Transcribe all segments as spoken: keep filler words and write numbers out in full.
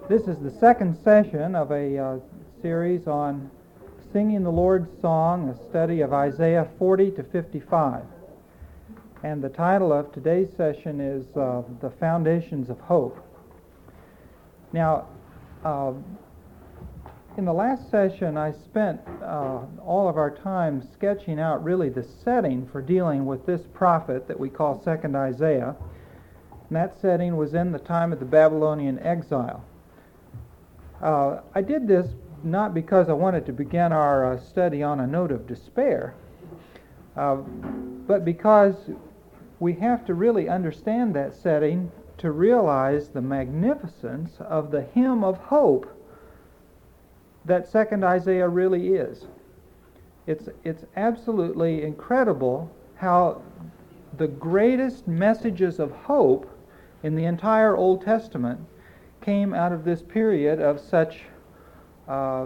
This is the second session of a uh, series on singing the Lord's song, a study of Isaiah forty to fifty-five. And the title of today's session is uh, The Foundations of Hope. Now, uh, in the last session, I spent uh, all of our time sketching out really the setting for dealing with this prophet that we call Second Isaiah. And that setting was in the time of the Babylonian exile. Uh, I did this not because I wanted to begin our uh, study on a note of despair, uh, but because we have to really understand that setting to realize the magnificence of the hymn of hope that Second Isaiah really is. It's, it's absolutely incredible how the greatest messages of hope in the entire Old Testament came out of this period of such uh,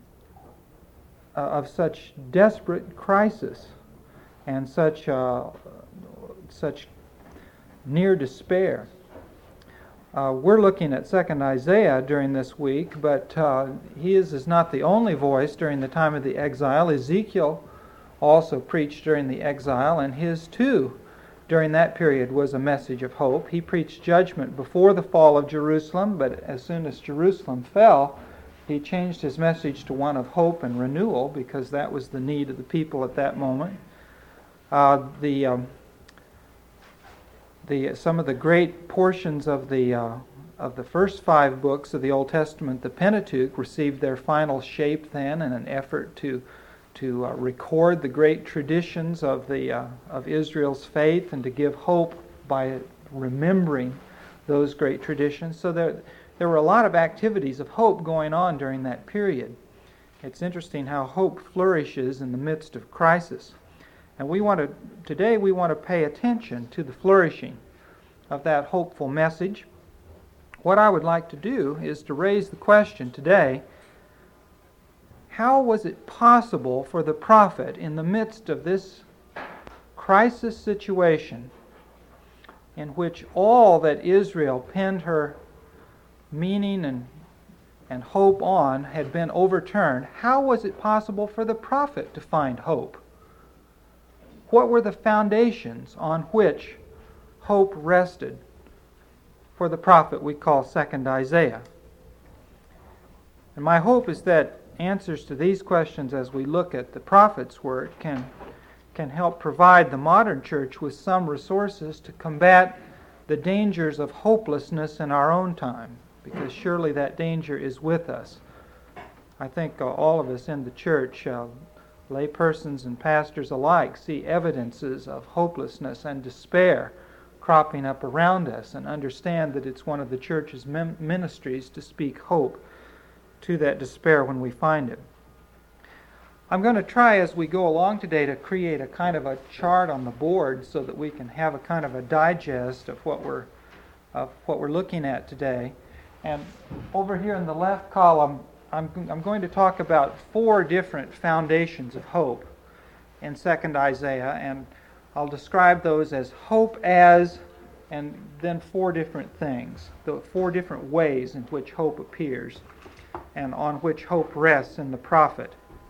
of such desperate crisis and such uh, such near despair. Uh, we're looking at Second Isaiah during this week, but uh, his is not the only voice during the time of the exile. Ezekiel also preached during the exile, and his too during that period was a message of hope. He preached judgment before the fall of Jerusalem, but as soon as Jerusalem fell, he changed his message to one of hope and renewal, because that was the need of the people at that moment. Uh, the um, the some of the great portions of the uh, of the first five books of the Old Testament, the Pentateuch, received their final shape then in an effort to to uh, record the great traditions of the uh, of Israel's faith and to give hope by remembering those great traditions. So there there were a lot of activities of hope going on during that period. It's interesting how hope flourishes in the midst of crisis. And we want to today we want to pay attention to the flourishing of that hopeful message. What I would like to do is to raise the question today: how was it possible for the prophet, in the midst of this crisis situation in which all that Israel pinned her meaning and, and hope on had been overturned, how was it possible for the prophet to find hope? What were the foundations on which hope rested for the prophet we call Second Isaiah? And my hope is that answers to these questions, as we look at the prophet's work, can can help provide the modern church with some resources to combat the dangers of hopelessness in our own time, because surely that danger is with us. I think uh, all of us in the church, uh, lay persons and pastors alike, see evidences of hopelessness and despair cropping up around us, and understand that it's one of the church's mem- ministries to speak hope to that despair when we find it. I'm going to try as we go along today to create a kind of a chart on the board so that we can have a kind of a digest of what we're of what we're looking at today. And over here in the left column, I'm I'm going to talk about four different foundations of hope in Second Isaiah, and I'll describe those as hope as, and then four different things, the four different ways in which hope appears and on which hope rests in the prophet.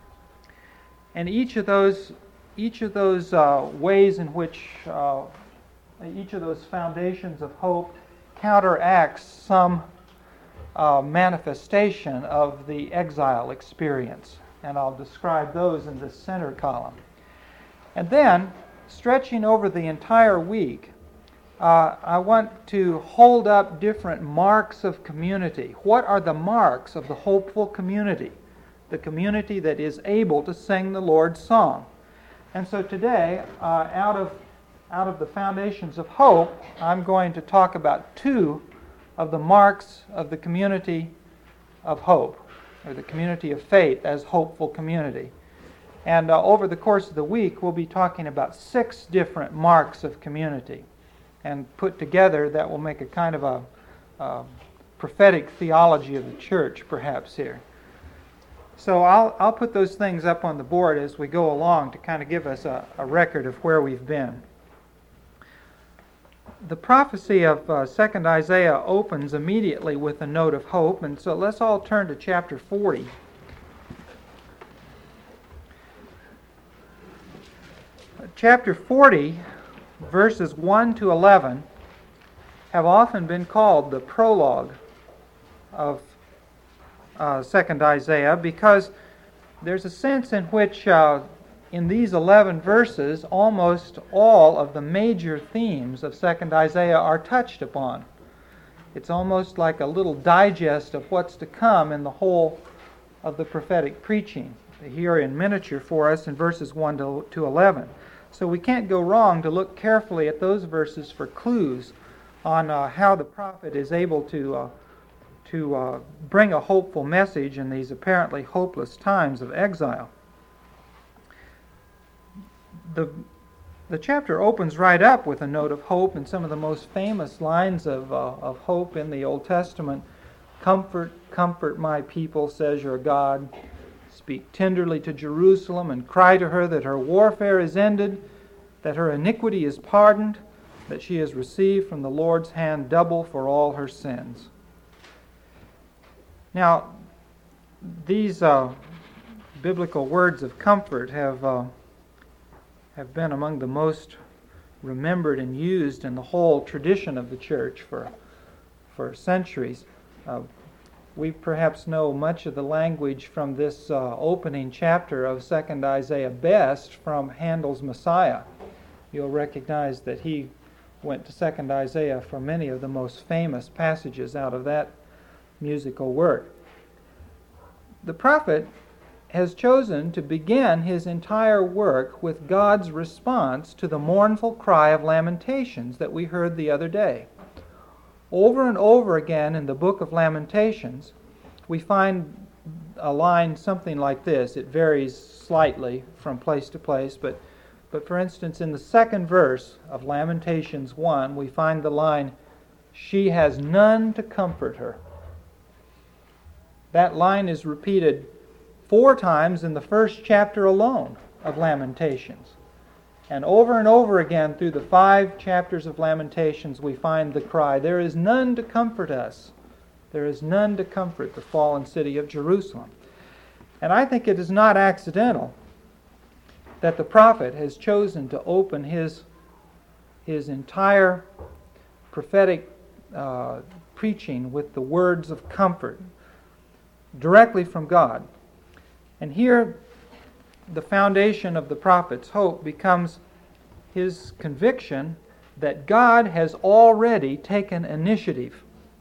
And each of those, each of those uh, ways in which uh, each of those foundations of hope counteracts some uh, manifestation of the exile experience, and I'll describe those in the center column. And then, stretching over the entire week, Uh, I want to hold up different marks of community. What are the marks of the hopeful community? The community that is able to sing the Lord's song. And so today, uh, out of out of the foundations of hope, I'm going to talk about two of the marks of the community of hope, or the community of faith as hopeful community. And uh, over the course of the week, we'll be talking about six different marks of community. And put together, that will make a kind of a, a prophetic theology of the church, perhaps, here. So I'll I'll put those things up on the board as we go along to kind of give us a, a record of where we've been. the prophecy of uh, Second Isaiah opens immediately with a note of hope, and so let's all turn to chapter forty. Chapter forty, verses one to eleven, have often been called the prologue of uh, Second Isaiah, because there's a sense in which uh, in these eleven verses almost all of the major themes of Second Isaiah are touched upon. It's almost like a little digest of what's to come in the whole of the prophetic preaching here in miniature for us in verses one to eleven. So we can't go wrong to look carefully at those verses for clues on uh, how the prophet is able to uh, to uh, bring a hopeful message in these apparently hopeless times of exile. The, the chapter opens right up with a note of hope in some of the most famous lines of, uh, of hope in the Old Testament. Comfort, comfort my people, says your God. Speak tenderly to Jerusalem and cry to her that her warfare is ended, that her iniquity is pardoned, that she has received from the Lord's hand double for all her sins. Now, these uh, biblical words of comfort have uh, have been among the most remembered and used in the whole tradition of the church for for centuries. Uh, we perhaps know much of the language from this uh, opening chapter of Second Isaiah best from Handel's Messiah. You'll recognize that he went to Second Isaiah for many of the most famous passages out of that musical work. The prophet has chosen to begin his entire work with God's response to the mournful cry of lamentations that we heard the other day. Over and over again in the book of Lamentations, we find a line something like this. It varies slightly from place to place, but, but for instance, in the second verse of Lamentations one, we find the line, "She has none to comfort her." That line is repeated four times in the first chapter alone of Lamentations. And over and over again through the five chapters of Lamentations, we find the cry, "There is none to comfort us. There is none to comfort the fallen city of Jerusalem." And I think it is not accidental that the prophet has chosen to open his, his entire prophetic uh, preaching with the words of comfort directly from God. And here, the foundation of the prophet's hope becomes his conviction that God has already taken initiative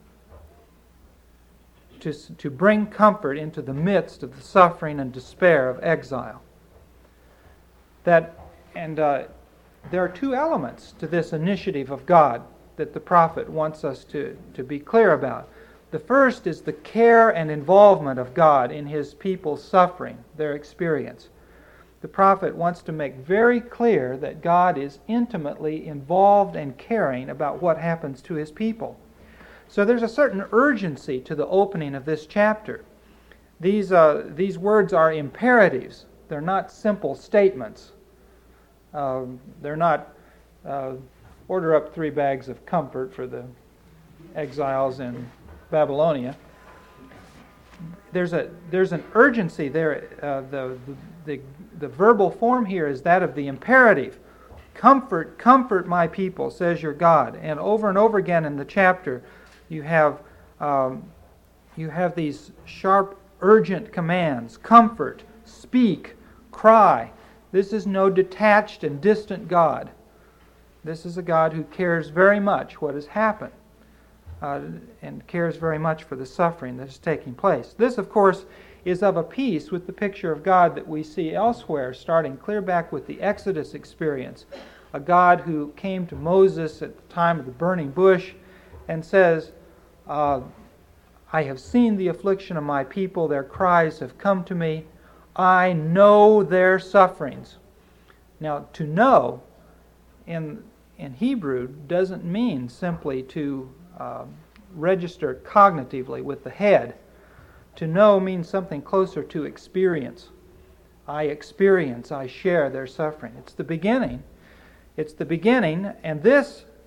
to, to bring comfort into the midst of the suffering and despair of exile. That, and uh, there are two elements to this initiative of God that the prophet wants us to, to be clear about. The first is the care and involvement of God in his people's suffering, their experience. The prophet wants to make very clear that God is intimately involved and caring about what happens to his people. So there's a certain urgency to the opening of this chapter. These, uh, these words are imperatives. They're not simple statements. Uh, they're not uh, order up three bags of comfort for the exiles in Babylonia. There's a there's an urgency there. Uh, the, the the verbal form here is that of the imperative. Comfort, comfort my people, says your God. And over and over again in the chapter, you have um, you have these sharp, urgent commands: comfort, speak, cry. This is no detached and distant God. This is a God who cares very much what has happened. Uh, and cares very much for the suffering that is taking place. This, of course, is of a piece with the picture of God that we see elsewhere, starting clear back with the Exodus experience. A God who came to Moses at the time of the burning bush and says, uh, I have seen the affliction of my people, their cries have come to me, I know their sufferings. Now, to know in, in Hebrew doesn't mean simply to Uh, register cognitively with the head. To know means something closer to experience. I experience, I share their suffering. It's the beginning. It's the beginning, and this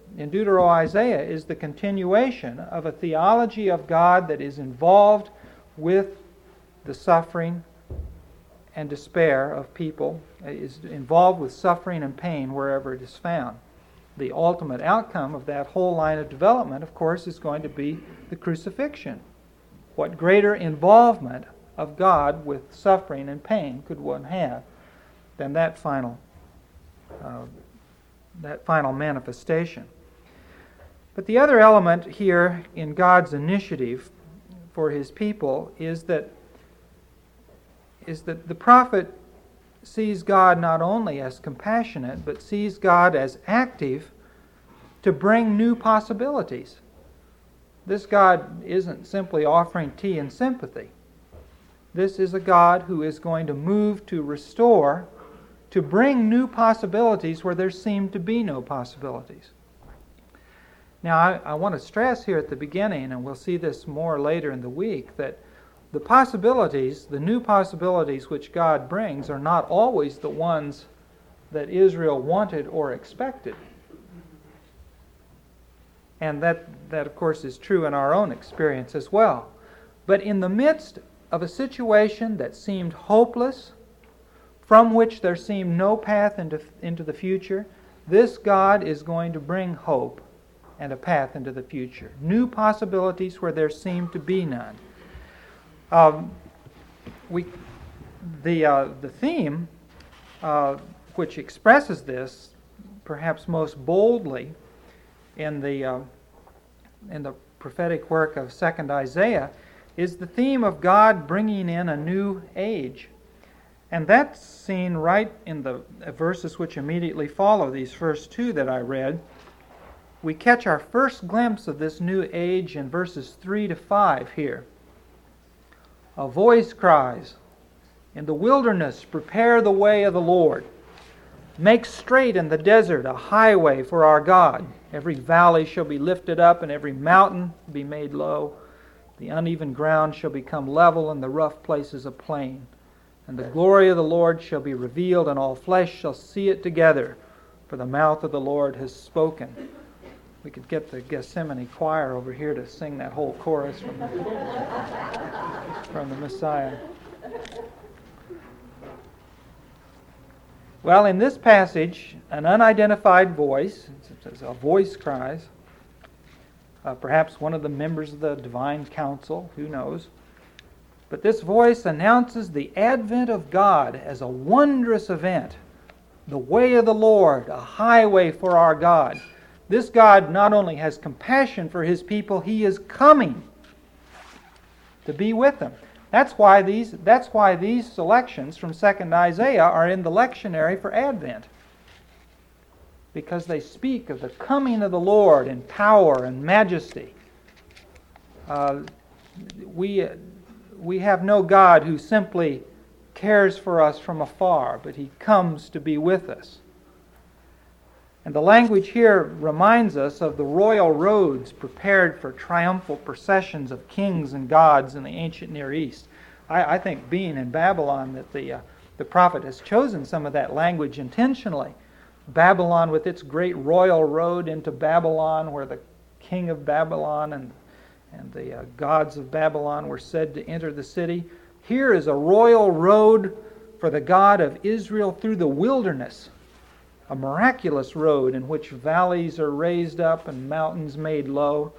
in Deutero-Isaiah is the continuation of a theology of God that is involved with the suffering and despair of people, is involved with suffering and pain wherever it is found. The ultimate outcome of that whole line of development, of course, is going to be the crucifixion. What greater involvement of God with suffering and pain could one have than that final, uh, that final manifestation? But the other element here in God's initiative for His people is that is that the prophet sees God not only as compassionate, but sees God as active to bring new possibilities. This God isn't simply offering tea and sympathy. This is a God who is going to move to restore, to bring new possibilities where there seemed to be no possibilities. Now, I, I want to stress here at the beginning, and we'll see this more later in the week, that the possibilities, the new possibilities which God brings, are not always the ones that Israel wanted or expected. And that, that, of course, is true in our own experience as well. But in the midst of a situation that seemed hopeless, from which there seemed no path into, into the future, this God is going to bring hope and a path into the future. New possibilities where there seemed to be none. Um, we, the, uh, the theme uh, which expresses this perhaps most boldly in the, uh, in the prophetic work of Second Isaiah is the theme of God bringing in a new age. And that's seen right in the verses which immediately follow these first two that I read. We catch our first glimpse of this new age in verses three to five here. A voice cries, "In the wilderness, prepare the way of the Lord. Make straight in the desert a highway for our God. Every valley shall be lifted up, and every mountain be made low. The uneven ground shall become level, and the rough places a plain. And the glory of the Lord shall be revealed, and all flesh shall see it together, for the mouth of the Lord has spoken." We could get the Gethsemane choir over here to sing that whole chorus from the, from the Messiah. Well, in this passage, an unidentified voice, a voice cries, uh, perhaps one of the members of the divine council, who knows, but this voice announces the advent of God as a wondrous event, the way of the Lord, a highway for our God. This God not only has compassion for His people, He is coming to be with them. That's why these, that's why these selections from Second Isaiah are in the lectionary for Advent. Because they speak of the coming of the Lord in power and majesty. Uh, we, we have no God who simply cares for us from afar, but He comes to be with us. And the language here reminds us of the royal roads prepared for triumphal processions of kings and gods in the ancient Near East. I, I think, being in Babylon, that the, uh, the prophet has chosen some of that language intentionally. Babylon with its great royal road into Babylon, where the king of Babylon and, and the uh, gods of Babylon were said to enter the city. Here is a royal road for the God of Israel through the wilderness. A miraculous road in which valleys are raised up and mountains made low.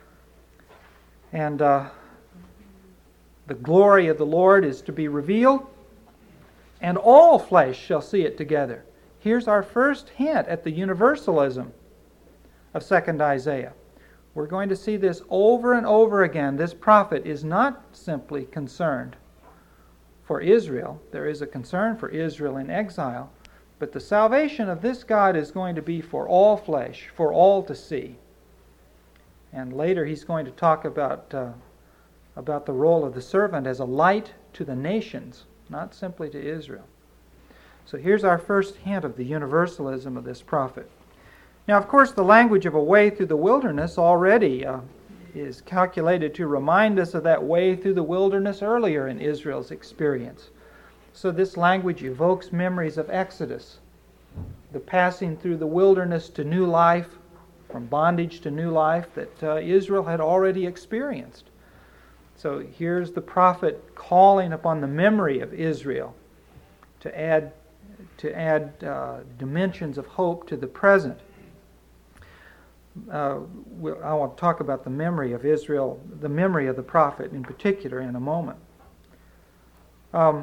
And uh, the glory of the Lord is to be revealed, and all flesh shall see it together. Here's our first hint at the universalism of Second Isaiah. We're going to see this over and over again. This prophet is not simply concerned for Israel. There is a concern for Israel in exile. But the salvation of this God is going to be for all flesh, for all to see. And later he's going to talk about, uh, about the role of the servant as a light to the nations, not simply to Israel. So here's our first hint of the universalism of this prophet. Now, of course, the language of a way through the wilderness already uh, is calculated to remind us of that way through the wilderness earlier in Israel's experience. So this language evokes memories of Exodus, the passing through the wilderness to new life, from bondage to new life that uh, Israel had already experienced. So here's the prophet calling upon the memory of Israel to add to add uh, dimensions of hope to the present. Uh, we'll, I want to talk about the memory of Israel, the memory of the prophet in particular, in a moment. Um,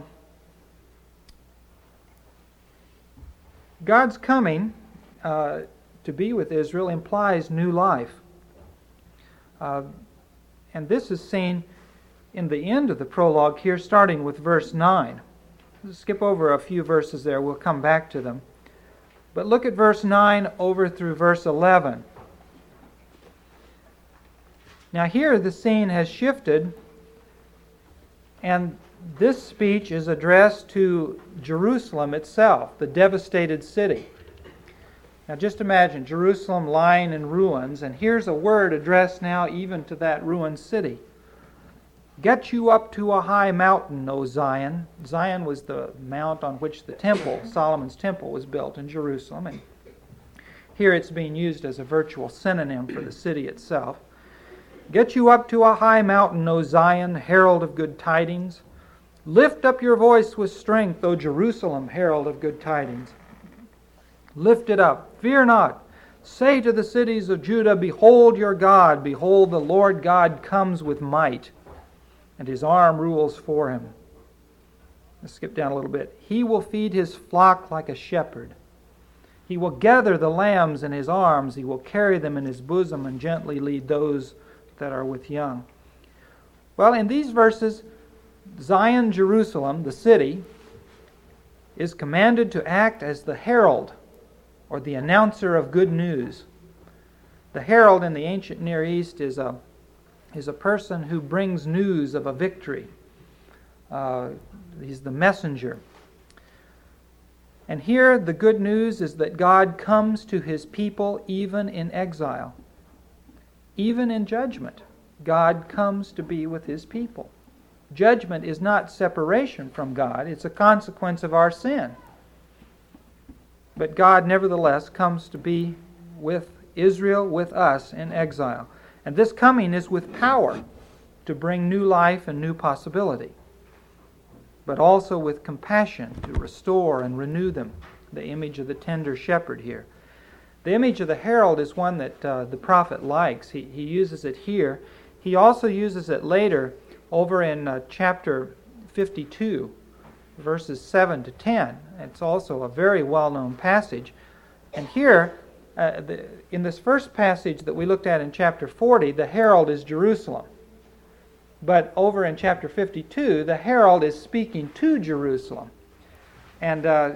God's coming uh, to be with Israel implies new life. Uh, and this is seen in the end of the prologue here, starting with verse nine. Let's skip over a few verses there. We'll come back to them. But look at verse nine over through verse eleven. Now here the scene has shifted, and this speech is addressed to Jerusalem itself, the devastated city. Now just imagine Jerusalem lying in ruins, and here's a word addressed now even to that ruined city. Get you up to a high mountain, O Zion. Zion was the mount on which the temple, Solomon's temple, was built in Jerusalem. And here it's being used as a virtual synonym for the city itself. Get you up to a high mountain, O Zion, herald of good tidings. Lift up your voice with strength, O Jerusalem, herald of good tidings. Lift it up, fear not. Say to the cities of Judah, behold your God, behold the Lord God comes with might, and his arm rules for him. Let's skip down a little bit. He will feed his flock like a shepherd. He will gather the lambs in his arms. He will carry them in his bosom and gently lead those that are with young. Well, in these verses, Zion, Jerusalem, the city, is commanded to act as the herald or the announcer of good news. The herald in the ancient Near East is a is a person who brings news of a victory. Uh, he's the messenger. And here the good news is that God comes to his people even in exile. Even in judgment, God comes to be with his people. Judgment is not separation from God, it's a consequence of our sin. But God nevertheless comes to be with Israel, with us in exile. And this coming is with power to bring new life and new possibility, but also with compassion to restore and renew them, the image of the tender shepherd here. The image of the herald is one that uh, the prophet likes. He, he uses it here. He also uses it later over in uh, chapter fifty-two, verses seven to ten. It's also a very well-known passage. And here, Uh, the, in this first passage that we looked at in chapter forty, the herald is Jerusalem. But over in chapter fifty-two, the herald is speaking to Jerusalem and uh,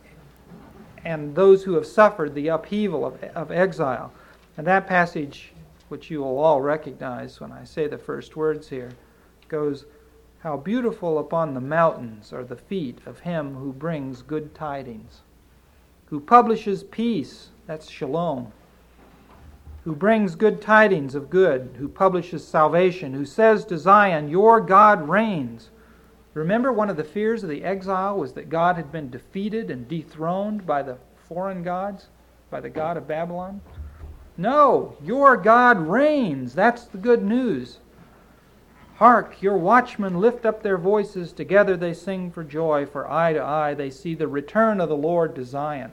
and those who have suffered the upheaval of, of exile. And that passage, which you will all recognize when I say the first words here, goes, "How beautiful upon the mountains are the feet of him who brings good tidings, who publishes peace," that's shalom, "who brings good tidings of good, who publishes salvation, who says to Zion, your God reigns." Remember, one of the fears of the exile was that God had been defeated and dethroned by the foreign gods, by the god of Babylon. No, your God reigns. That's the good news. Hark, your watchmen lift up their voices. Together they sing for joy, for eye to eye they see the return of the Lord to Zion.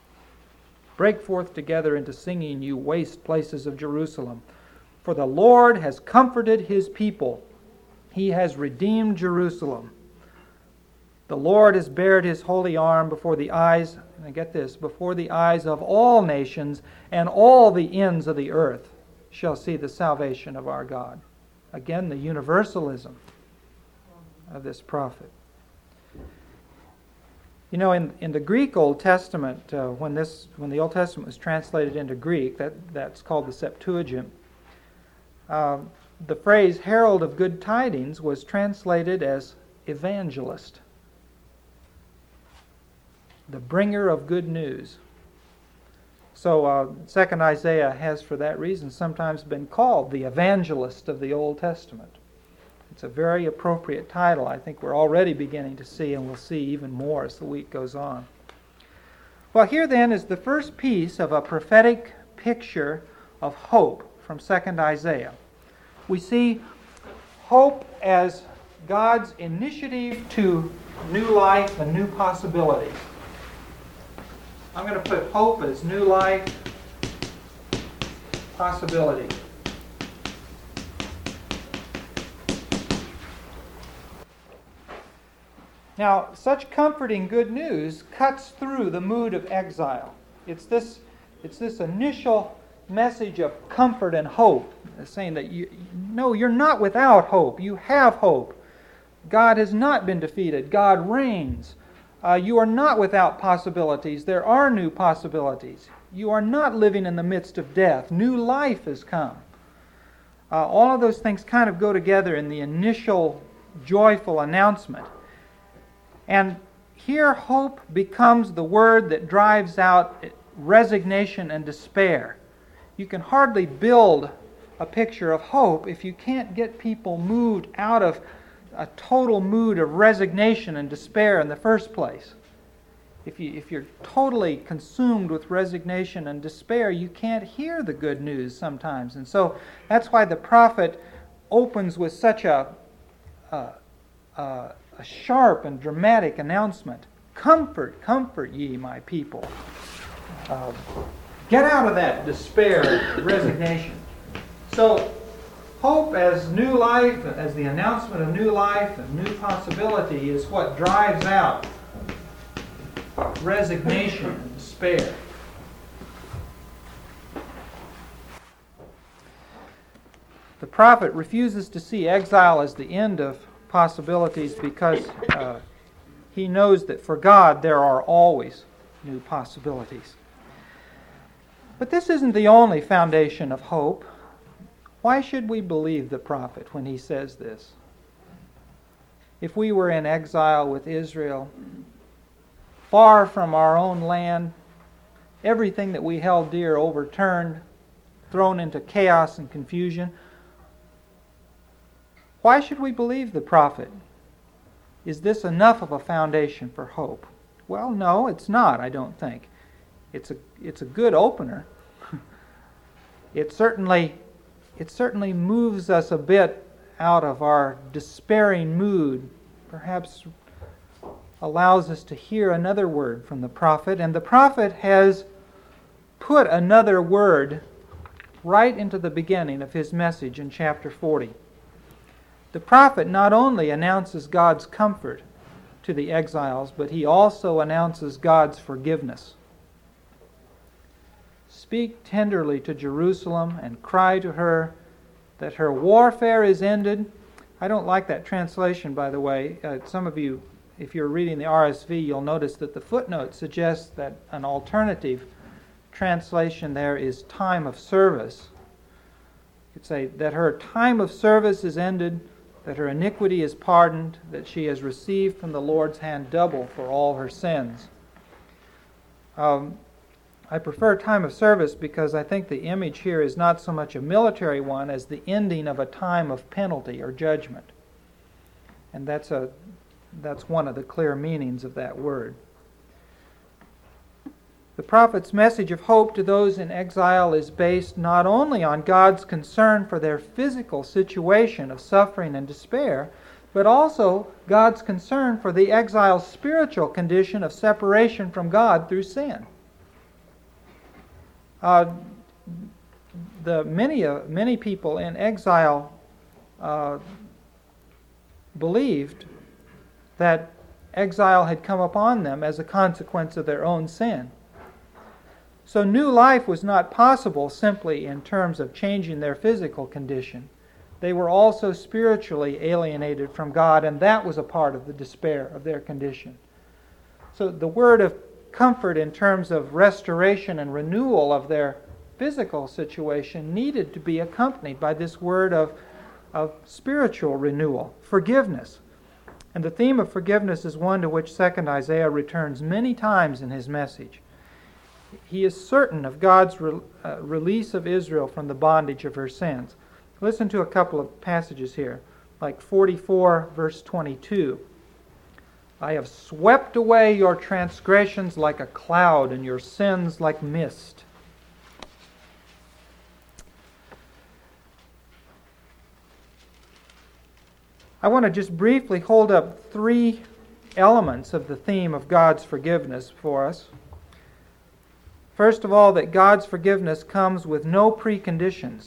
Break forth together into singing, you waste places of Jerusalem. For the Lord has comforted his people. He has redeemed Jerusalem. The Lord has bared his holy arm before the eyes, and get this, before the eyes of all nations, and all the ends of the earth shall see the salvation of our God. Again, the universalism of this prophet. You know, in, in the Greek Old Testament, uh, when this when the Old Testament was translated into Greek, that, that's called the Septuagint, uh, the phrase herald of good tidings was translated as evangelist, the bringer of good news. So uh, Second Isaiah has, for that reason, sometimes been called the evangelist of the Old Testament. It's a very appropriate title. I think we're already beginning to see, and we'll see even more as the week goes on. Well, here then is the first piece of a prophetic picture of hope from Second Isaiah. We see hope as God's initiative to new life and new possibilities. I'm going to put hope as new life, possibility. Now, such comforting good news cuts through the mood of exile. It's this, it's this initial message of comfort and hope, saying that you, no, you're not without hope. You have hope. God has not been defeated. God reigns. Uh, you are not without possibilities. There are new possibilities. You are not living in the midst of death. New life has come. Uh, all of those things kind of go together in the initial joyful announcement. And here hope becomes the word that drives out resignation and despair. You can hardly build a picture of hope if you can't get people moved out of a total mood of resignation and despair in the first place. If you, if you're totally consumed with resignation and despair, you can't hear the good news sometimes. And so that's why the prophet opens with such a, a, a, a sharp and dramatic announcement. Comfort, comfort ye, my people. Uh, get out of that despair and resignation. So, hope as new life, as the announcement of new life and new possibility is what drives out resignation and despair. The prophet refuses to see exile as the end of possibilities because uh, he knows that for God there are always new possibilities. But this isn't the only foundation of hope. Why should we believe the prophet when he says this? If we were in exile with Israel, far from our own land, everything that we held dear overturned, thrown into chaos and confusion, why should we believe the prophet? Is this enough of a foundation for hope? Well, no, it's not, I don't think. It's a, it's a good opener. It certainly, it certainly moves us a bit out of our despairing mood, perhaps allows us to hear another word from the prophet. And the prophet has put another word right into the beginning of his message in chapter forty. The prophet not only announces God's comfort to the exiles, but he also announces God's forgiveness. Speak tenderly to Jerusalem and cry to her that her warfare is ended. I don't like that translation, by the way. Uh, some of you, if you're reading the R S V, you'll notice that the footnote suggests that an alternative translation there is time of service. You could say that her time of service is ended, that her iniquity is pardoned, that she has received from the Lord's hand double for all her sins. Um, I prefer time of service because I think the image here is not so much a military one as the ending of a time of penalty or judgment. And that's a that's one of the clear meanings of that word. The prophet's message of hope to those in exile is based not only on God's concern for their physical situation of suffering and despair, but also God's concern for the exile's spiritual condition of separation from God through sin. Uh, the many uh, many people in exile uh, believed that exile had come upon them as a consequence of their own sin. So new life was not possible simply in terms of changing their physical condition. They were also spiritually alienated from God, and that was a part of the despair of their condition. So the word of comfort in terms of restoration and renewal of their physical situation needed to be accompanied by this word of, of spiritual renewal, forgiveness. And the theme of forgiveness is one to which Second Isaiah returns many times in his message. He is certain of God's re, uh, release of Israel from the bondage of her sins. Listen to a couple of passages here, like forty-four, verse twenty-two. I have swept away your transgressions like a cloud and your sins like mist. I want to just briefly hold up three elements of the theme of God's forgiveness for us. First of all, that God's forgiveness comes with no preconditions.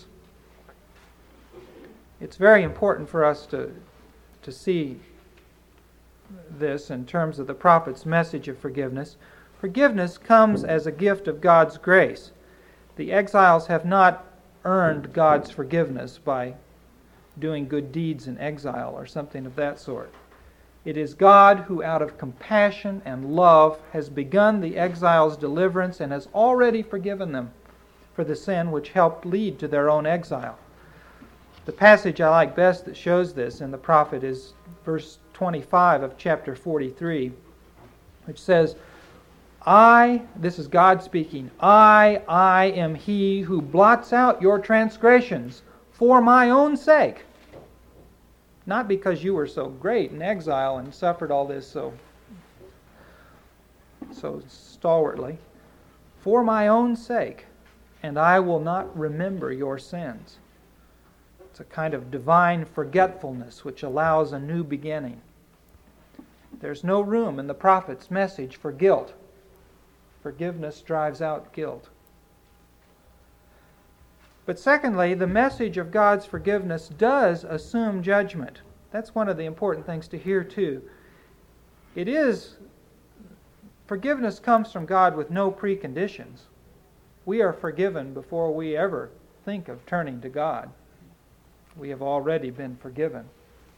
It's very important for us to, to see this in terms of the prophet's message of forgiveness. Forgiveness comes as a gift of God's grace. The exiles have not earned God's forgiveness by doing good deeds in exile or something of that sort. It is God who, out of compassion and love, has begun the exiles' deliverance and has already forgiven them for the sin which helped lead to their own exile. The passage I like best that shows this in the prophet is verse twenty-five of chapter forty-three, which says, I, this is God speaking, I, I am He who blots out your transgressions for my own sake. Not because you were so great in exile and suffered all this so, so stalwartly. For my own sake, and I will not remember your sins. It's a kind of divine forgetfulness which allows a new beginning. There's no room in the prophet's message for guilt. Forgiveness drives out guilt. But secondly, the message of God's forgiveness does assume judgment. That's one of the important things to hear too. It is, forgiveness comes from God with no preconditions. We are forgiven before we ever think of turning to God. We have already been forgiven.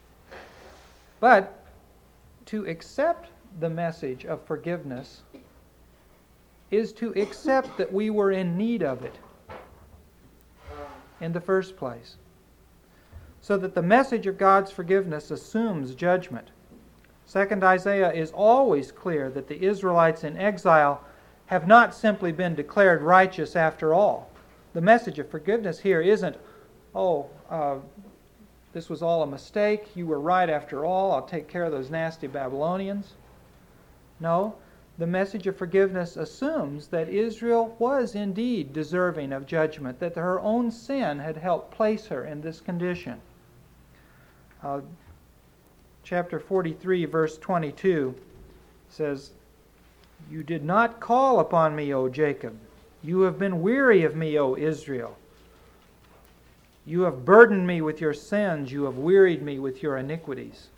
But to accept the message of forgiveness is to accept that we were in need of it in the first place. So that the message of God's forgiveness assumes judgment. Second Isaiah is always clear that the Israelites in exile have not simply been declared righteous after all. The message of forgiveness here isn't, oh, uh, this was all a mistake, you were right after all, I'll take care of those nasty Babylonians. No, the message of forgiveness assumes that Israel was indeed deserving of judgment, that her own sin had helped place her in this condition. Uh, chapter forty-three, verse twenty-two says, You did not call upon me, O Jacob. You have been weary of me, O Israel. You have burdened me with your sins. You have wearied me with your iniquities.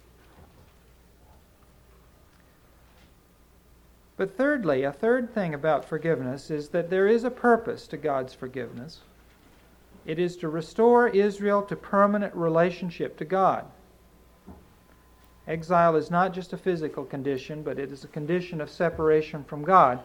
But thirdly, a third thing about forgiveness is that there is a purpose to God's forgiveness. It is to restore Israel to permanent relationship to God. Exile is not just a physical condition, but it is a condition of separation from God.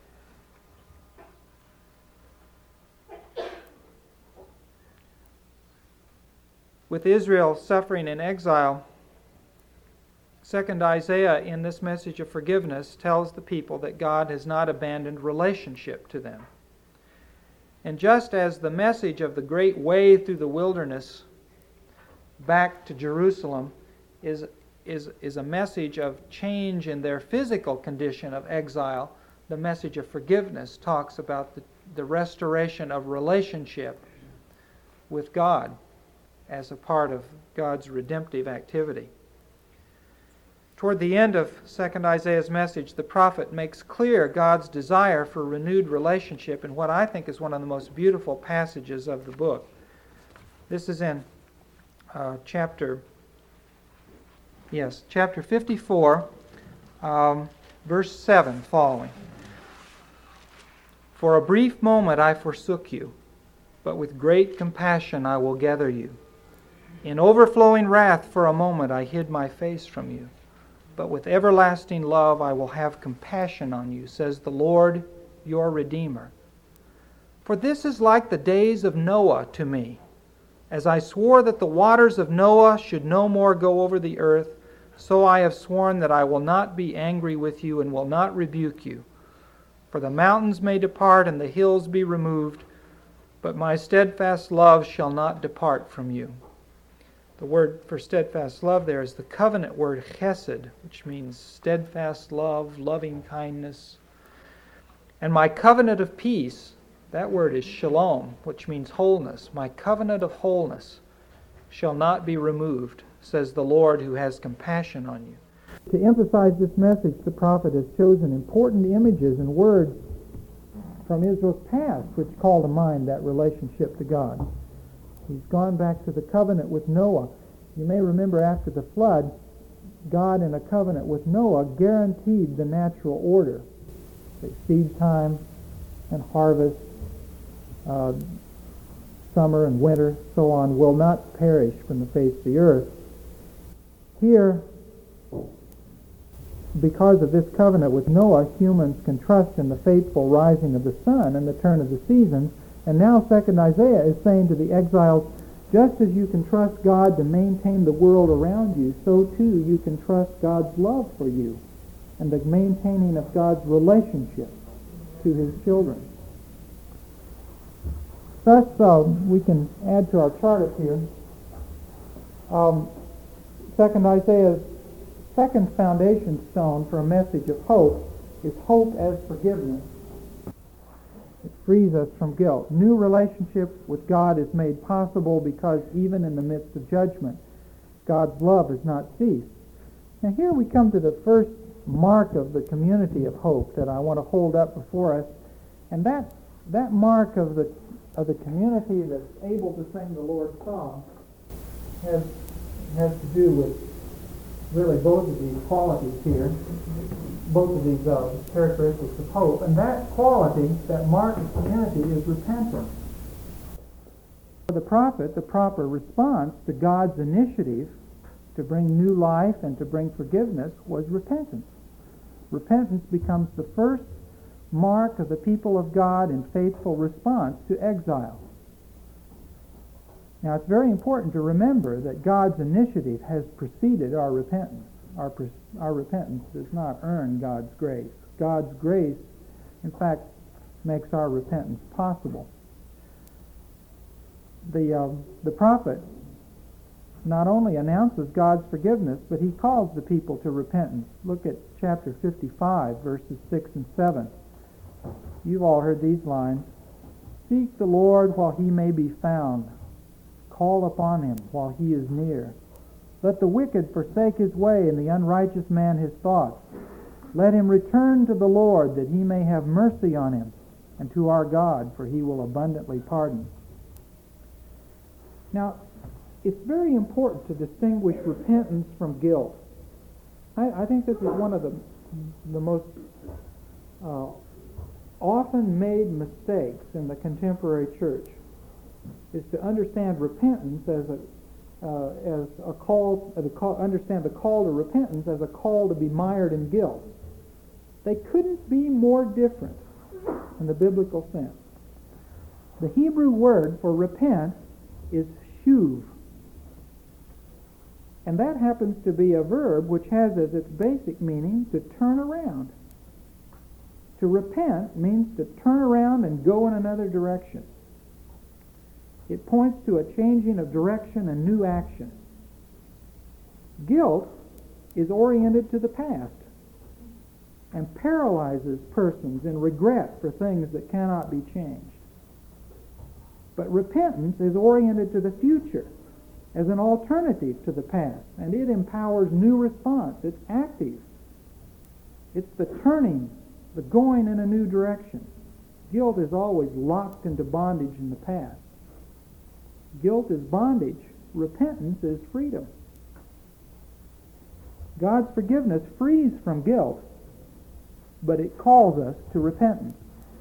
With Israel suffering in exile, Second Isaiah in this message of forgiveness tells the people that God has not abandoned relationship to them. And just as the message of the great way through the wilderness back to Jerusalem is, is, is a message of change in their physical condition of exile, the message of forgiveness talks about the, the restoration of relationship with God as a part of God's redemptive activity. Toward the end of Second Isaiah's message, the prophet makes clear God's desire for renewed relationship in what I think is one of the most beautiful passages of the book. This is in uh, chapter, yes, chapter fifty-four, um, verse seven following. For a brief moment I forsook you, but with great compassion I will gather you. In overflowing wrath for a moment I hid my face from you. But with everlasting love I will have compassion on you, says the Lord, your Redeemer. For this is like the days of Noah to me. As I swore that the waters of Noah should no more go over the earth, so I have sworn that I will not be angry with you and will not rebuke you. For the mountains may depart and the hills be removed, but my steadfast love shall not depart from you. The word for steadfast love there is the covenant word chesed, which means steadfast love, loving kindness. And my covenant of peace, that word is shalom, which means wholeness. My covenant of wholeness shall not be removed, says the Lord who has compassion on you. To emphasize this message, the prophet has chosen important images and words from Israel's past which call to mind that relationship to God. He's gone back to the covenant with Noah. You may remember after the flood, God in a covenant with Noah guaranteed the natural order. The seed time and harvest, uh, summer and winter, so on, will not perish from the face of the earth. Here, because of this covenant with Noah, humans can trust in the faithful rising of the sun and the turn of the seasons. And now Second Isaiah is saying to the exiles, just as you can trust God to maintain the world around you, so too you can trust God's love for you and the maintaining of God's relationship to his children. Thus, uh, we can add to our chart up here. Um, Second Isaiah's second foundation stone for a message of hope is hope as forgiveness. It frees us from guilt. New relationship with God is made possible because even in the midst of judgment, God's love has not ceased. Now here we come to the first mark of the community of hope that I want to hold up before us, and that that mark of the of the community that's able to sing the Lord's song has has to do with really both of these qualities here, both of these uh, characteristics of hope, and that quality, that mark of community, is repentance. For the prophet, the proper response to God's initiative to bring new life and to bring forgiveness was repentance. Repentance becomes the first mark of the people of God in faithful response to exile. Now, it's very important to remember that God's initiative has preceded our repentance. Our, our repentance does not earn God's grace. God's grace, in fact, makes our repentance possible. The, uh, the prophet not only announces God's forgiveness, but he calls the people to repentance. Look at chapter fifty-five, verses six and seven. You've all heard these lines. Seek the Lord while he may be found. Call upon him while he is near. Let the wicked forsake his way, and the unrighteous man his thoughts. Let him return to the Lord, that he may have mercy on him, and to our God, for he will abundantly pardon. Now, it's very important to distinguish repentance from guilt. I, I think this is one of the, the most uh, often made mistakes in the contemporary church, is to understand repentance as a uh, as a call, uh, the call, understand the call to repentance as a call to be mired in guilt. They couldn't be more different in the biblical sense. The Hebrew word for repent is shuv, and that happens to be a verb which has as its basic meaning to turn around. To repent means to turn around and go in another direction. It points to a changing of direction and new action. Guilt is oriented to the past and paralyzes persons in regret for things that cannot be changed. But repentance is oriented to the future as an alternative to the past, and it empowers new response. It's active. It's the turning, the going in a new direction. Guilt is always locked into bondage in the past. Guilt is bondage. Repentance is freedom. God's forgiveness frees from guilt, but it calls us to repentance.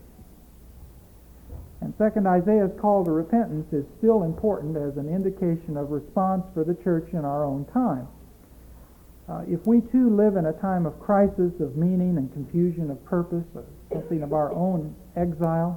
And Second Isaiah's call to repentance is still important as an indication of response for the church in our own time. Uh, if we too live in a time of crisis, of meaning and confusion of purpose, or something of our own exile,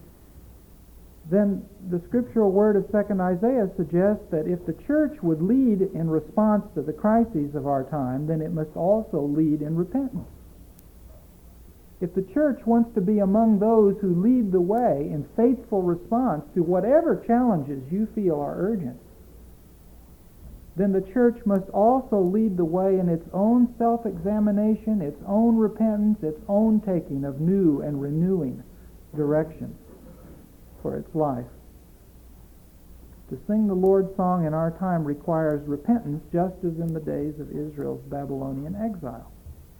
then the scriptural word of Second Isaiah suggests that if the church would lead in response to the crises of our time, then it must also lead in repentance. If the church wants to be among those who lead the way in faithful response to whatever challenges you feel are urgent, then the church must also lead the way in its own self-examination, its own repentance, its own taking of new and renewing direction for its life. To sing the Lord's song in our time requires repentance, just as in the days of Israel's Babylonian exile.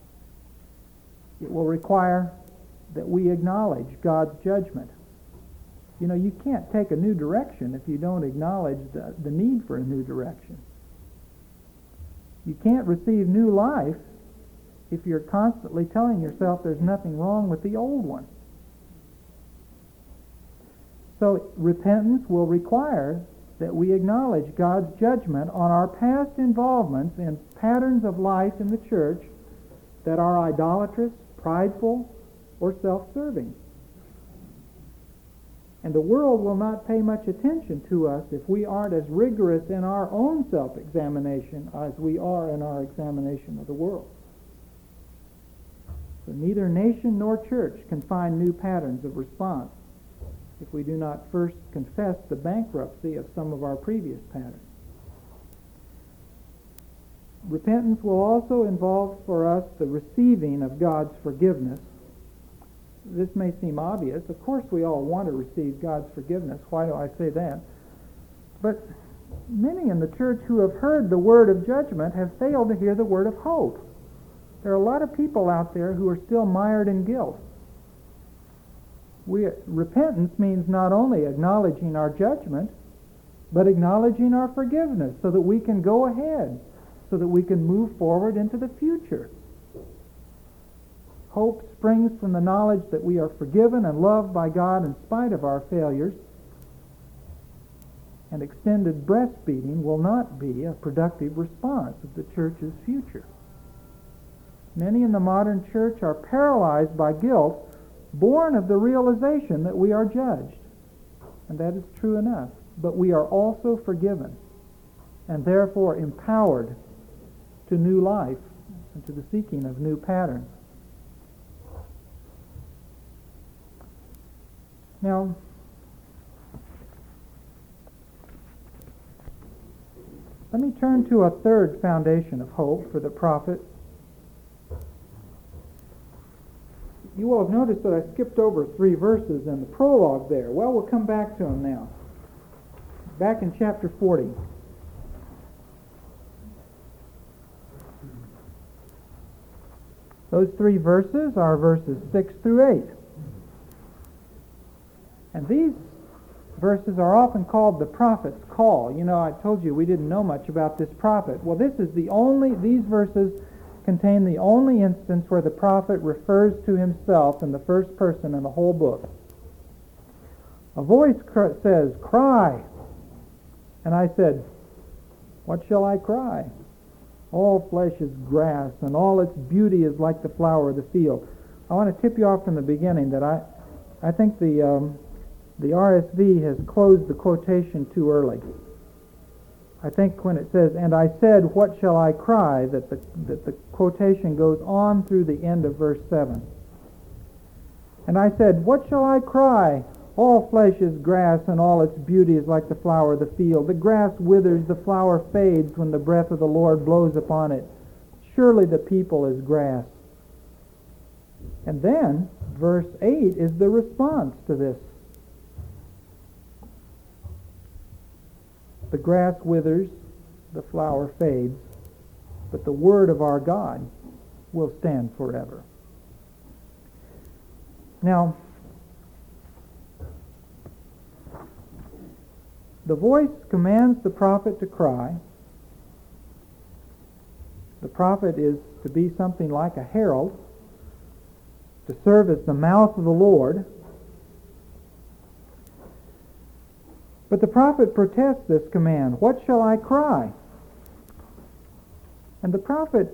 It will require that we acknowledge God's judgment. You know, you can't take a new direction if you don't acknowledge the, the need for a new direction. You can't receive new life if you're constantly telling yourself there's nothing wrong with the old one. So repentance will require that we acknowledge God's judgment on our past involvements in patterns of life in the church that are idolatrous, prideful, or self-serving. And the world will not pay much attention to us if we aren't as rigorous in our own self-examination as we are in our examination of the world. So neither nation nor church can find new patterns of response if we do not first confess the bankruptcy of some of our previous patterns. Repentance will also involve for us the receiving of God's forgiveness. This may seem obvious. Of course we all want to receive God's forgiveness. Why do I say that? But many in the church who have heard the word of judgment have failed to hear the word of hope. There are a lot of people out there who are still mired in guilt. We, repentance means not only acknowledging our judgment, but acknowledging our forgiveness so that we can go ahead, so that we can move forward into the future. Hope springs from the knowledge that we are forgiven and loved by God in spite of our failures, and extended breastfeeding will not be a productive response of the church's future. Many in the modern church are paralyzed by guilt, born of the realization that we are judged. And that is true enough. But we are also forgiven, and therefore empowered to new life and to the seeking of new patterns. Now, let me turn to a third foundation of hope for the prophet. You will have noticed that I skipped over three verses in the prologue there. Well, we'll come back to them now. Back in chapter forty. Those three verses are verses six through eight. And these verses are often called the prophet's call. You know, I told you we didn't know much about this prophet. Well, this is the only, these verses contain the only instance where the prophet refers to himself in the first person in the whole book. A voice cr- says, "Cry." And I said, "What shall I cry? All flesh is grass, and all its beauty is like the flower of the field." I want to tip you off from the beginning that I, I think the um, the R S V has closed the quotation too early. I think when it says, "And I said, what shall I cry?" that the that the quotation goes on through the end of verse seven. "And I said, what shall I cry? All flesh is grass, and all its beauty is like the flower of the field. The grass withers, the flower fades when the breath of the Lord blows upon it. Surely the people is grass." And then, verse eight is the response to this. "The grass withers, the flower fades, but the word of our God will stand forever." Now, the voice commands the prophet to cry. The prophet is to be something like a herald, to serve as the mouth of the Lord. But the prophet protests this command. "What shall I cry?" And the prophet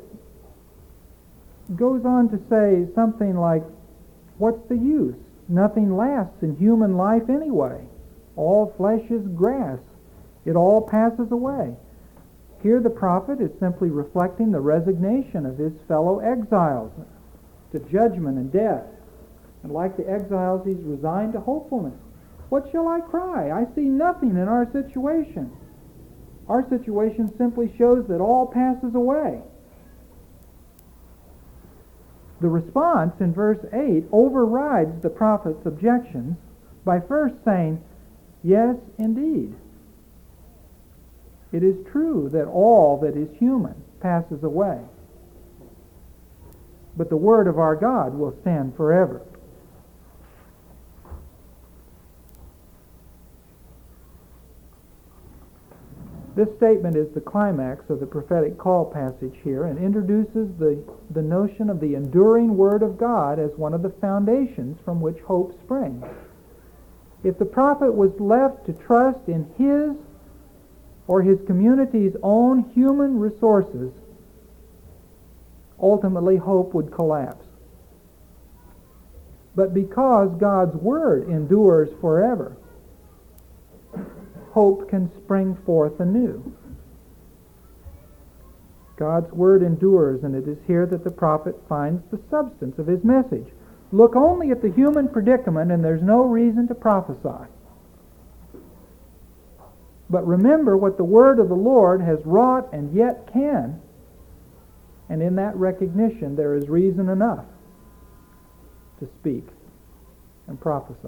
goes on to say something like, "What's the use? Nothing lasts in human life anyway. All flesh is grass. It all passes away." Here the prophet is simply reflecting the resignation of his fellow exiles to judgment and death. And like the exiles, he's resigned to hopefulness. What shall I cry? I see nothing in our situation. Our situation simply shows that all passes away. The response in verse eight overrides the prophet's objections by first saying, "Yes, indeed. It is true that all that is human passes away, but the Word of our God will stand forever. This statement is the climax of the prophetic call passage here and introduces the, the notion of the enduring Word of God as one of the foundations from which hope springs. If the prophet was left to trust in his or his community's own human resources, ultimately hope would collapse. But because God's Word endures forever, hope can spring forth anew. God's Word endures, and it is here that the prophet finds the substance of his message. Look only at the human predicament, and there's no reason to prophesy. But remember what the Word of the Lord has wrought and yet can, and in that recognition there is reason enough to speak and prophesy.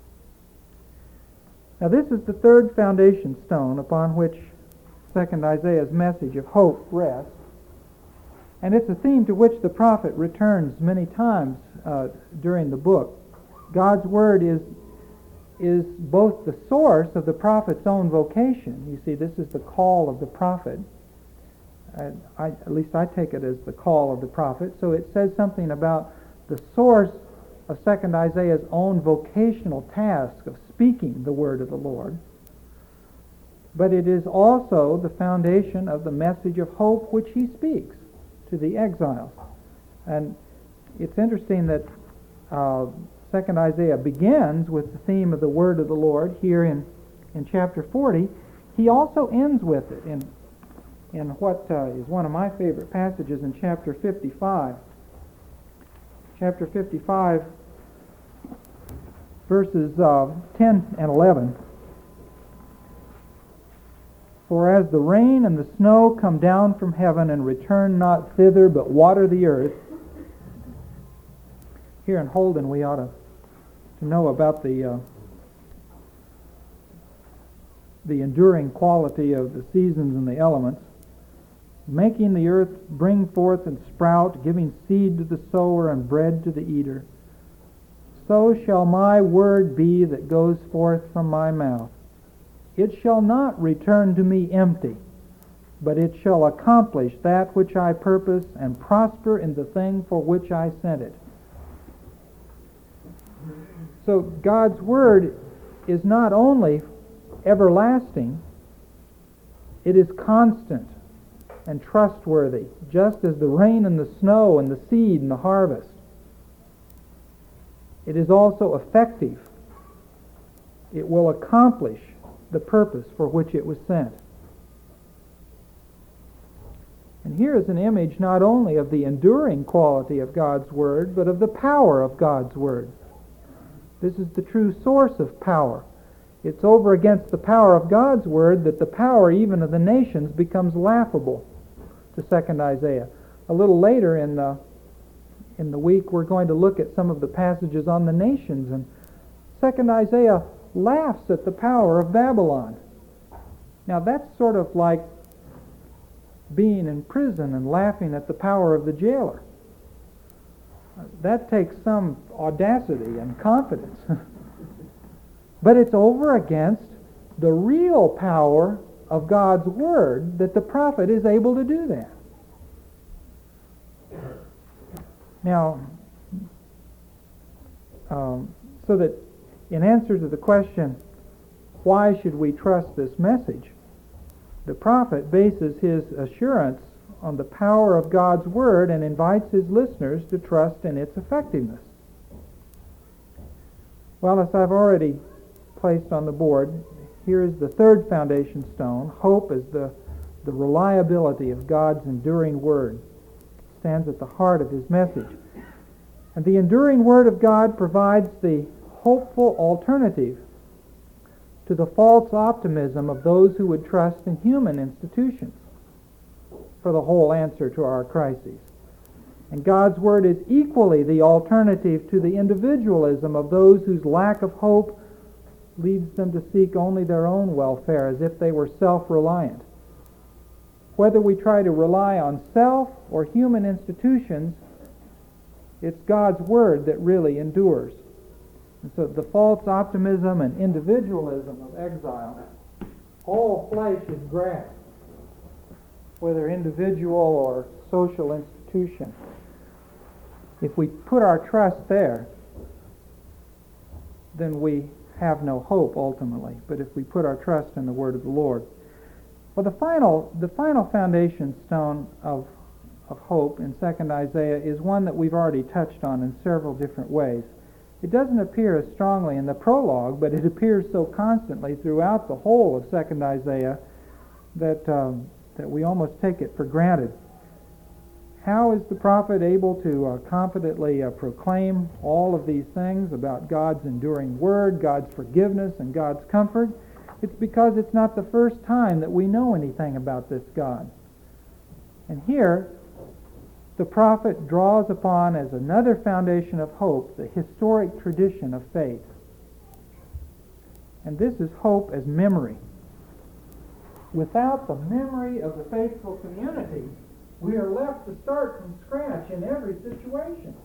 Now this is the third foundation stone upon which Second Isaiah's message of hope rests, and it's a theme to which the prophet returns many times uh, during the book. God's Word is is both the source of the prophet's own vocation. You see, this is the call of the prophet. Uh, I, at least I take it as the call of the prophet. So it says something about the source of Second Isaiah's own vocational task of speaking the word of the Lord. But it is also the foundation of the message of hope which he speaks to the exiles. And it's interesting that uh, Second Isaiah begins with the theme of the word of the Lord here in, in chapter forty. He also ends with it in, in what uh, is one of my favorite passages in chapter fifty-five. Chapter fifty-five, verses uh, ten and eleven. For as the rain and the snow come down from heaven and return not thither but water the earth. Here in Holden we ought to, to know about the uh, the enduring quality of the seasons and the elements, making the earth bring forth and sprout, giving seed to the sower and bread to the eater. So shall my word be that goes forth from my mouth. It shall not return to me empty, but it shall accomplish that which I purpose and prosper in the thing for which I sent it. So God's Word is not only everlasting, it is constant and trustworthy, just as the rain and the snow and the seed and the harvest. It is also effective. It will accomplish the purpose for which it was sent. And here is an image not only of the enduring quality of God's Word, but of the power of God's Word. This is the true source of power. It's over against the power of God's Word that the power even of the nations becomes laughable to Second Isaiah. A little later in the, in the week we're going to look at some of the passages on the nations, and Second Isaiah laughs at the power of Babylon. Now that's sort of like being in prison and laughing at the power of the jailer. That takes some audacity and confidence. But it's over against the real power of God's Word that the prophet is able to do that. Now, um, so that in answer to the question, why should we trust this message? The prophet bases his assurance on the power of God's Word and invites his listeners to trust in its effectiveness. Well, as I've already placed on the board, here is the third foundation stone. Hope is the, the reliability of God's enduring Word. It stands at the heart of his message. And the enduring Word of God provides the hopeful alternative to the false optimism of those who would trust in human institutions for the whole answer to our crises. And God's Word is equally the alternative to the individualism of those whose lack of hope leads them to seek only their own welfare as if they were self-reliant. Whether we try to rely on self or human institutions, it's God's Word that really endures. And so the false optimism and individualism of exile, all flesh is grass, whether individual or social institution. If we put our trust there, then we have no hope ultimately. But if we put our trust in the Word of the Lord. Well, the final, the final foundation stone of, of hope in Second Isaiah is one that we've already touched on in several different ways. It doesn't appear as strongly in the prologue, but it appears so constantly throughout the whole of Second Isaiah that, um, that we almost take it for granted. How is the prophet able to uh, confidently uh, proclaim all of these things about God's enduring word, God's forgiveness, and God's comfort? It's because it's not the first time that we know anything about this God. And here, the prophet draws upon as another foundation of hope the historic tradition of faith. And this is hope as memory. Without the memory of the faithful community, we are left to start from scratch in every situation.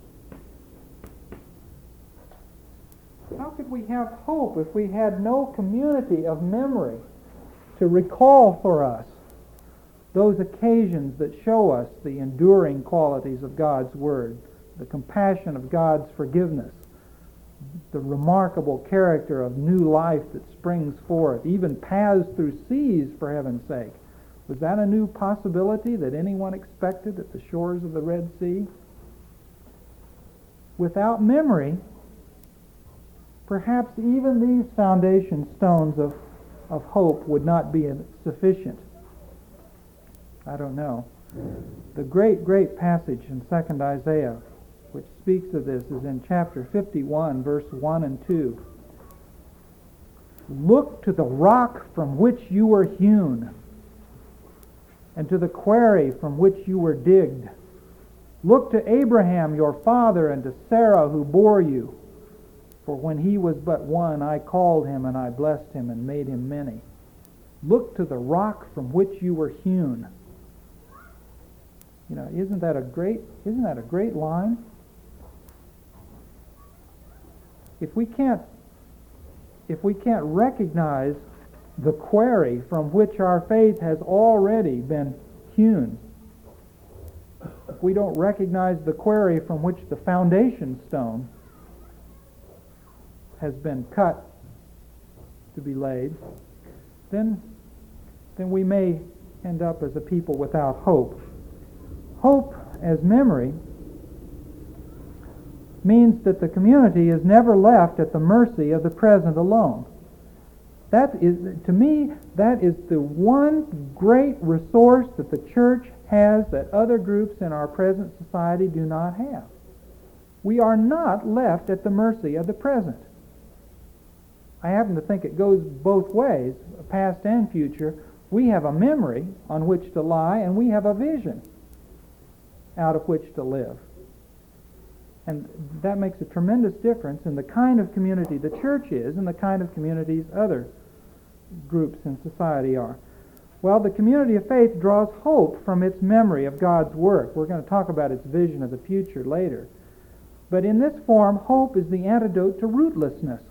How could we have hope if we had no community of memory to recall for us those occasions that show us the enduring qualities of God's Word, the compassion of God's forgiveness, the remarkable character of new life that springs forth, even paths through seas, for heaven's sake? Was that a new possibility that anyone expected at the shores of the Red Sea? Without memory, perhaps even these foundation stones of, of hope would not be sufficient. I don't know. The great, great passage in Second Isaiah which speaks of this is in chapter fifty-one, verse one and two. Look to the rock from which you were hewn, and to the quarry from which you were digged. Look to Abraham your father and to Sarah who bore you. For when he was but one, I called him and I blessed him and made him many. Look to the rock from which you were hewn. You know, isn't that a great, isn't that a great line? If we can't, if we can't recognize the quarry from which our faith has already been hewn, if we don't recognize the quarry from which the foundation stone has been cut to be laid, then, then we may end up as a people without hope. Hope as memory means that the community is never left at the mercy of the present alone. That is, to me, that is the one great resource that the church has that other groups in our present society do not have. We are not left at the mercy of the present. I happen to think it goes both ways, past and future. We have a memory on which to lie, and we have a vision out of which to live. And that makes a tremendous difference in the kind of community the church is and the kind of communities other groups in society are. Well, the community of faith draws hope from its memory of God's work. We're going to talk about its vision of the future later. But in this form, hope is the antidote to rootlessness.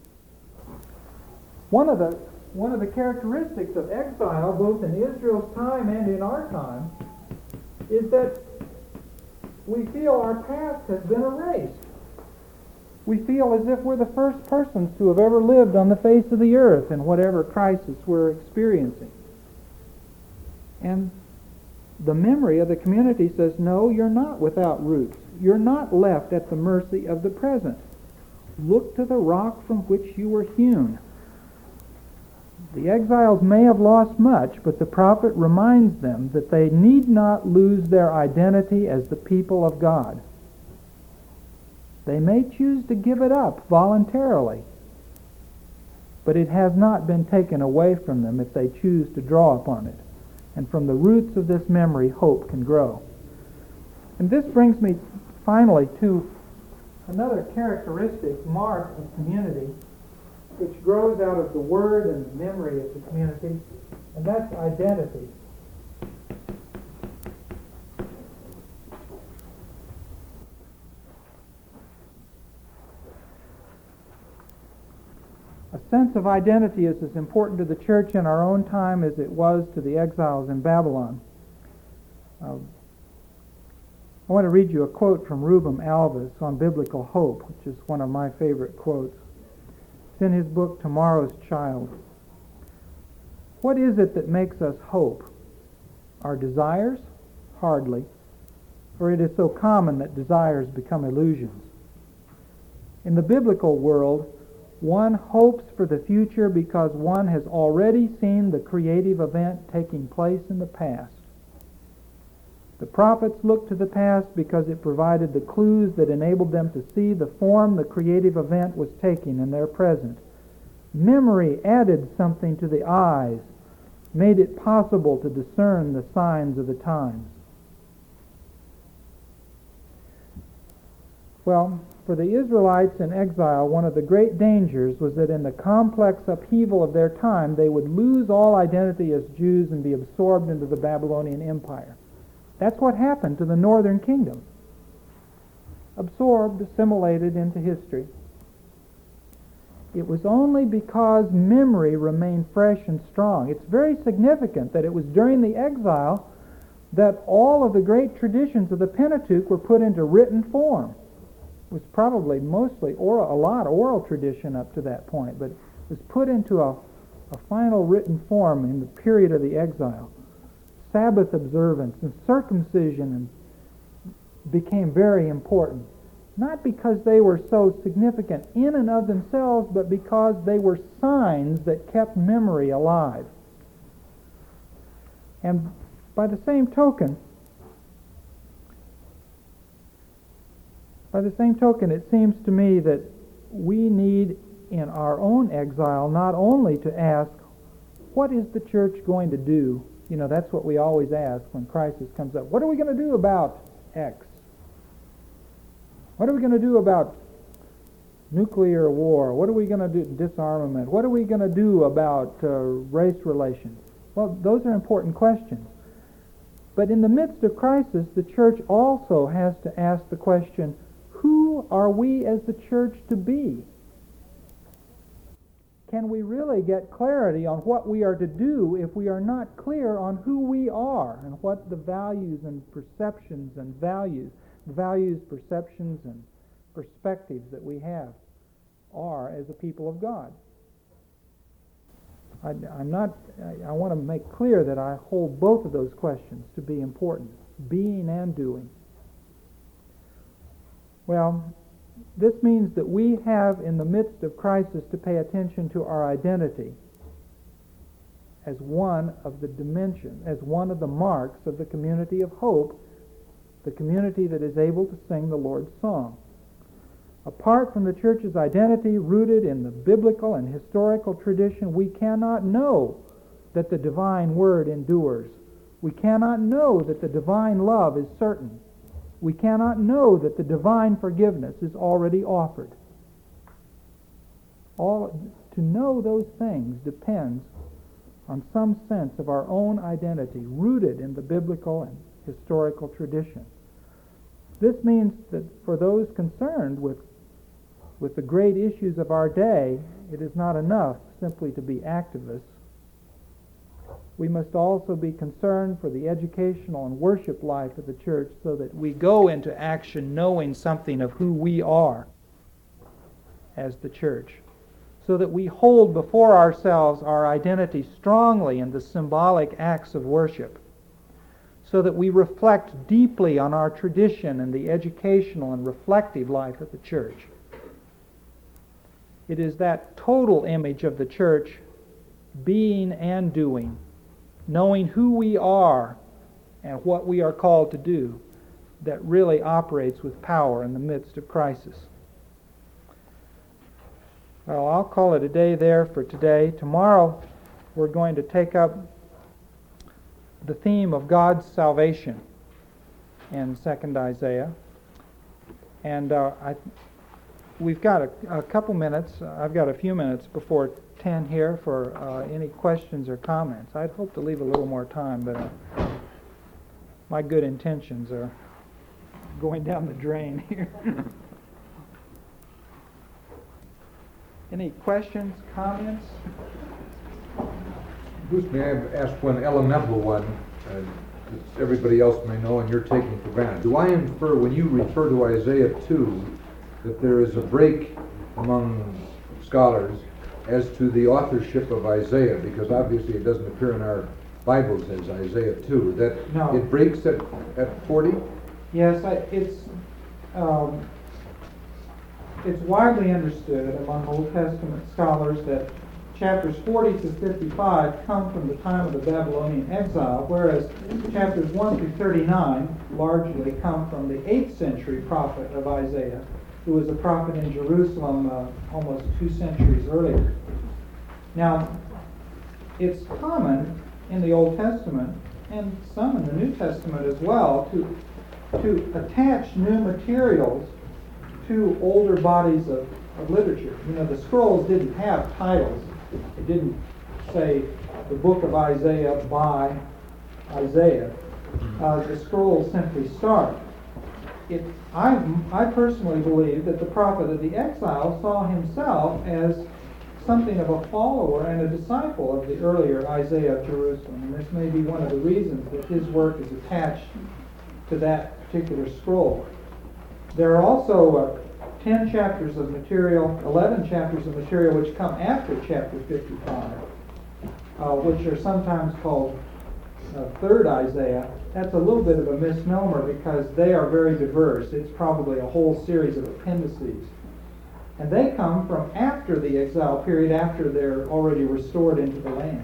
One of the one of the characteristics of exile, both in Israel's time and in our time, is that we feel our past has been erased. We feel as if we're the first persons to have ever lived on the face of the earth in whatever crisis we're experiencing. And the memory of the community says, no, you're not without roots. You're not left at the mercy of the present. Look to the rock from which you were hewn. The exiles may have lost much, but the prophet reminds them that they need not lose their identity as the people of God. They may choose to give it up voluntarily, but it has not been taken away from them if they choose to draw upon it. And from the roots of this memory, hope can grow. And this brings me finally to another characteristic mark of community which grows out of the word and the memory of the community, and that's identity. sense of identity is as important to the church in our own time as it was to the exiles in Babylon. Uh, I want to read you a quote from Rubem Alves on biblical hope, which is one of my favorite quotes. It's in his book, Tomorrow's Child. What is it that makes us hope? Our desires? Hardly. For it is so common that desires become illusions. In the biblical world, one hopes for the future because one has already seen the creative event taking place in the past. The prophets looked to the past because it provided the clues that enabled them to see the form the creative event was taking in their present. Memory added something to the eyes, made it possible to discern the signs of the times. Well, for the Israelites in exile, one of the great dangers was that in the complex upheaval of their time, they would lose all identity as Jews and be absorbed into the Babylonian Empire. That's what happened to the northern kingdom. Absorbed, assimilated into history. It was only because memory remained fresh and strong. It's very significant that it was during the exile that all of the great traditions of the Pentateuch were put into written form. It was probably mostly oral, a lot of oral tradition up to that point, but it was put into a, a final written form in the period of the exile. Sabbath observance and circumcision became very important, not because they were so significant in and of themselves, but because they were signs that kept memory alive. And by the same token, by the same token, it seems to me that we need in our own exile not only to ask, what is the church going to do? You know, that's what we always ask when crisis comes up. What are we going to do about X? What are we going to do about nuclear war? What are we going to do disarmament? What are we going to do about uh, race relations? Well, those are important questions. But in the midst of crisis, the church also has to ask the question, who are we as the church to be? Can we really get clarity on what we are to do if we are not clear on who we are and what the values and perceptions and values, values, perceptions, and perspectives that we have are as a people of God? I, I'm not, I, I want to make clear that I hold both of those questions to be important, being and doing. Well, this means that we have, in the midst of crisis, to pay attention to our identity as one of the dimensions, as one of the marks of the community of hope, the community that is able to sing the Lord's song. Apart from the church's identity rooted in the biblical and historical tradition, we cannot know that the divine word endures. We cannot know that the divine love is certain. We cannot know that the divine forgiveness is already offered. All, to know those things depends on some sense of our own identity rooted in the biblical and historical tradition. This means that for those concerned with, with the great issues of our day, it is not enough simply to be activists. We must also be concerned for the educational and worship life of the church so that we go into action knowing something of who we are as the church, so that we hold before ourselves our identity strongly in the symbolic acts of worship, so that we reflect deeply on our tradition and the educational and reflective life of the church. It is that total image of the church, being and doing, knowing who we are and what we are called to do, that really operates with power in the midst of crisis. Well, I'll call it a day there for today. Tomorrow we're going to take up the theme of God's salvation in Second Isaiah. And uh, I, we've got a, a couple minutes. I've got a few minutes before ten here for uh, any questions or comments. I'd hope to leave a little more time, but uh, my good intentions are going down the drain here. Any questions, comments? Bruce, may I ask one elemental one uh, that everybody else may know and you're taking for granted? Do I infer, when you refer to Isaiah two, that there is a break among scholars as to the authorship of Isaiah? Because obviously it doesn't appear in our Bibles as Isaiah two. That No. it breaks at, at forty? Yes, I, it's um, it's widely understood among Old Testament scholars that chapters forty to fifty-five come from the time of the Babylonian exile, whereas chapters one through thirty-nine largely come from the eighth century prophet of Isaiah, who was a prophet in Jerusalem uh, almost two centuries earlier. Now, it's common in the Old Testament, and some in the New Testament as well, to, to attach new materials to older bodies of, of literature. You know, the scrolls didn't have titles. It didn't say the book of Isaiah by Isaiah. Uh, the scrolls simply start. It, I, I personally believe that the prophet of the exile saw himself as something of a follower and a disciple of the earlier Isaiah of Jerusalem. And this may be one of the reasons that his work is attached to that particular scroll. There are also uh, ten chapters of material, eleven chapters of material which come after chapter fifty-five, uh, which are sometimes called uh, third Isaiah. That's a little bit of a misnomer because they are very diverse. It's probably a whole series of appendices. And they come from after the exile period, after they're already restored into the land.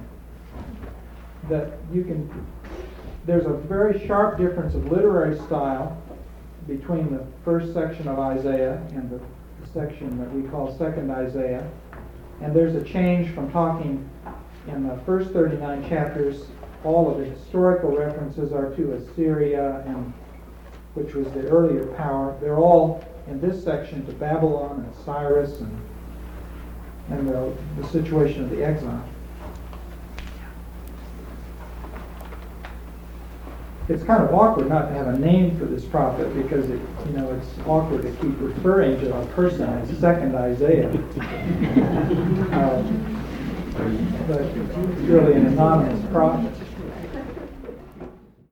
That you can, there's a very sharp difference of literary style between the first section of Isaiah and the, the section that we call second Isaiah. And there's a change from talking in the first thirty-nine chapters, all of the historical references are to Assyria, and which was the earlier power. They're all in this section to Babylon and Cyrus and, and the, the situation of the exile. It's kind of awkward not to have a name for this prophet because it, you know, it's awkward to keep referring to a person as second Isaiah. um, but it's really an anonymous prophet.